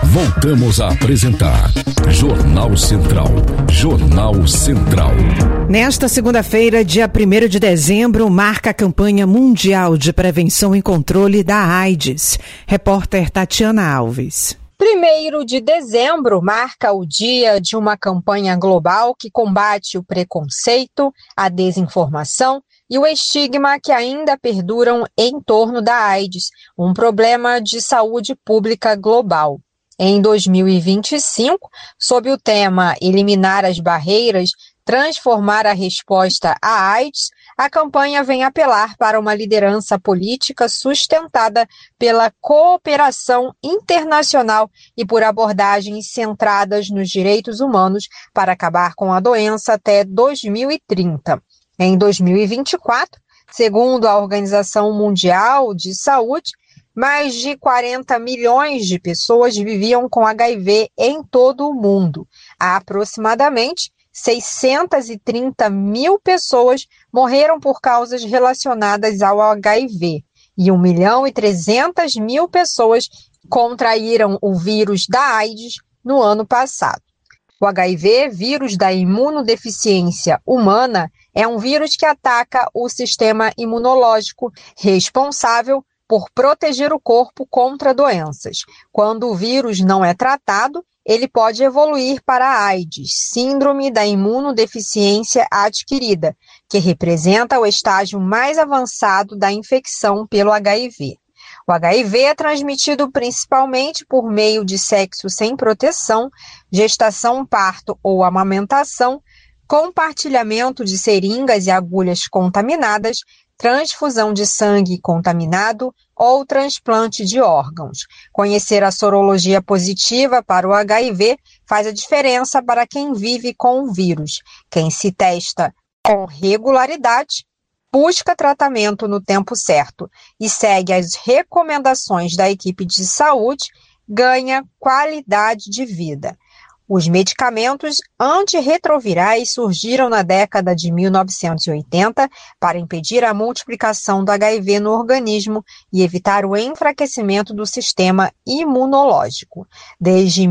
Voltamos a apresentar Jornal Central. Jornal Central. Nesta segunda-feira, dia 1º de dezembro, marca a campanha mundial de prevenção e controle da AIDS. Repórter Tatiana Alves. 1º de dezembro marca o dia de uma campanha global que combate o preconceito, a desinformação e o estigma que ainda perduram em torno da AIDS, um problema de saúde pública global. Em 2025, sob o tema Eliminar as Barreiras, Transformar a Resposta à AIDS, a campanha vem apelar para uma liderança política sustentada pela cooperação internacional e por abordagens centradas nos direitos humanos para acabar com a doença até 2030. Em 2024, segundo a Organização Mundial de Saúde, mais de 40 milhões de pessoas viviam com HIV em todo o mundo. Há aproximadamente 630 mil pessoas morreram por causas relacionadas ao HIV e 1.300.000 pessoas contraíram o vírus da AIDS no ano passado. O HIV, vírus da imunodeficiência humana, é um vírus que ataca o sistema imunológico, responsável por proteger o corpo contra doenças. Quando o vírus não é tratado, ele pode evoluir para a AIDS, síndrome da imunodeficiência adquirida, que representa o estágio mais avançado da infecção pelo HIV. O HIV é transmitido principalmente por meio de sexo sem proteção, gestação, parto ou amamentação, compartilhamento de seringas e agulhas contaminadas, transfusão de sangue contaminado ou transplante de órgãos. Conhecer a sorologia positiva para o HIV faz a diferença para quem vive com o vírus. Quem se testa com regularidade, busca tratamento no tempo certo e segue as recomendações da equipe de saúde, ganha qualidade de vida. Os medicamentos antirretrovirais surgiram na década de 1980 para impedir a multiplicação do HIV no organismo e evitar o enfraquecimento do sistema imunológico. Desde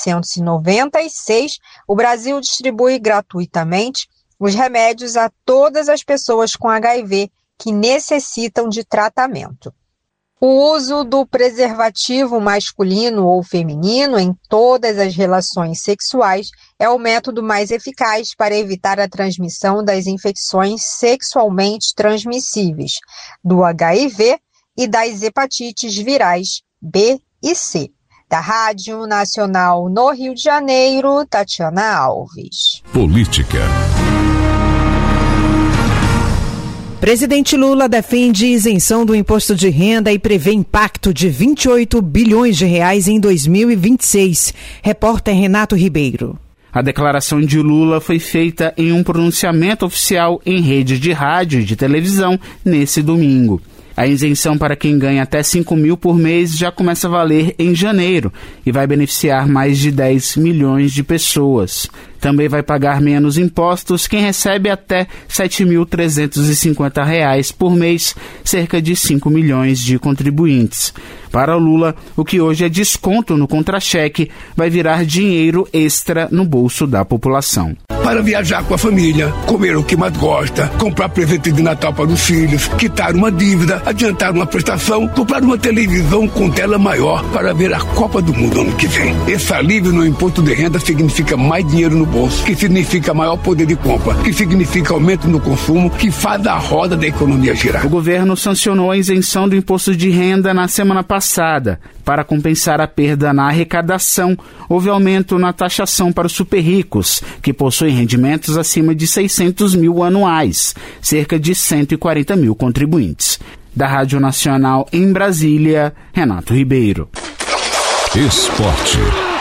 1996, o Brasil distribui gratuitamente os remédios a todas as pessoas com HIV que necessitam de tratamento. O uso do preservativo masculino ou feminino em todas as relações sexuais é o método mais eficaz para evitar a transmissão das infecções sexualmente transmissíveis, do HIV e das hepatites virais B e C. Da Rádio Nacional no Rio de Janeiro, Tatiana Alves. Política. Presidente Lula defende isenção do imposto de renda e prevê impacto de 28 bilhões de reais em 2026. Repórter Renato Ribeiro. A declaração de Lula foi feita em um pronunciamento oficial em rede de rádio e de televisão nesse domingo. A isenção para quem ganha até 5 mil por mês já começa a valer em janeiro e vai beneficiar mais de 10 milhões de pessoas. Também vai pagar menos impostos quem recebe até R$ 7.350 por mês, cerca de 5 milhões de contribuintes. Para Lula, o que hoje é desconto no contra-cheque vai virar dinheiro extra no bolso da população. Para viajar com a família, comer o que mais gosta, comprar presente de Natal para os filhos, quitar uma dívida, adiantar uma prestação, comprar uma televisão com tela maior para ver a Copa do Mundo ano que vem. Esse alívio no imposto de renda significa mais dinheiro no bolso, que significa maior poder de compra, que significa aumento no consumo, que faz a roda da economia girar. O governo sancionou a isenção do imposto de renda na semana passada. Para compensar a perda na arrecadação, houve aumento na taxação para os super ricos, que possuem rendimentos acima de 600 mil anuais, cerca de 140 mil contribuintes. Da Rádio Nacional em Brasília, Renato Ribeiro. Esporte.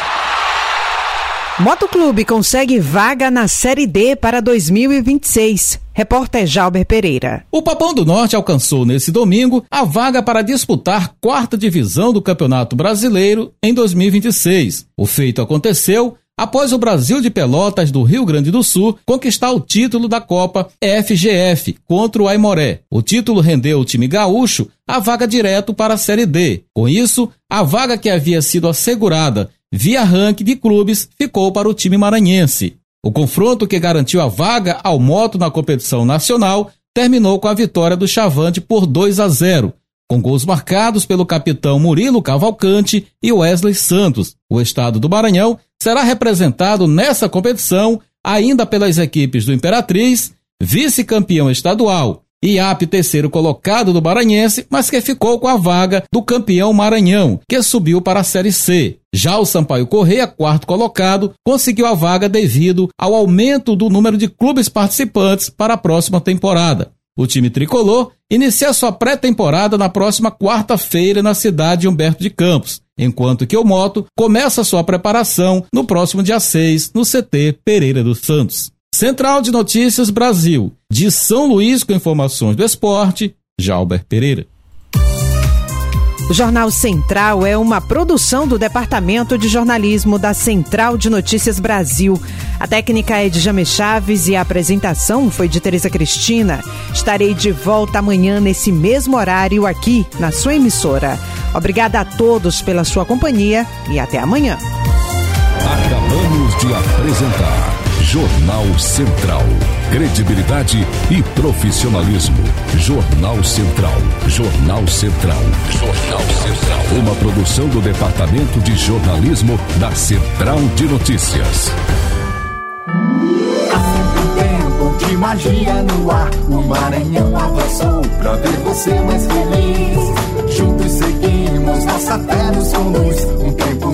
Motoclube consegue vaga na Série D para 2026. Repórter Jalber Pereira. O Papão do Norte alcançou nesse domingo a vaga para disputar 4ª divisão do Campeonato Brasileiro em 2026. O feito aconteceu após o Brasil de Pelotas do Rio Grande do Sul conquistar o título da Copa FGF contra o Aimoré. O título rendeu ao time gaúcho a vaga direto para a Série D. Com isso, a vaga que havia sido assegurada via ranking de clubes, ficou para o time maranhense. O confronto que garantiu a vaga ao Moto na competição nacional terminou com a vitória do Chavante por 2-0, com gols marcados pelo capitão Murilo Cavalcante e Wesley Santos. O estado do Maranhão será representado nessa competição ainda pelas equipes do Imperatriz, vice-campeão estadual, IAP terceiro colocado do Maranhense, mas que ficou com a vaga do campeão Maranhão, que subiu para a Série C. Já o Sampaio Corrêa, quarto colocado, conseguiu a vaga devido ao aumento do número de clubes participantes para a próxima temporada. O time tricolor inicia sua pré-temporada na próxima quarta-feira na cidade de Humberto de Campos, enquanto que o Moto começa sua preparação no próximo dia 6 no CT Pereira dos Santos. Central de Notícias Brasil, de São Luís, com informações do esporte, Jalber Pereira. O Jornal Central é uma produção do Departamento de Jornalismo da Central de Notícias Brasil. A técnica é de Jamê Chaves e a apresentação foi de Tereza Cristina. Estarei de volta amanhã nesse mesmo horário aqui na sua emissora. Obrigada a todos pela sua companhia e até amanhã. Acabamos de apresentar Jornal Central. Credibilidade e profissionalismo. Jornal Central. Jornal Central. Jornal Central. Uma produção do Departamento de Jornalismo da Central de Notícias. Há sempre um tempo de magia no ar. O Maranhão avançou pra ver você mais feliz. Juntos seguimos, nossa fé nos conduz. Um tempo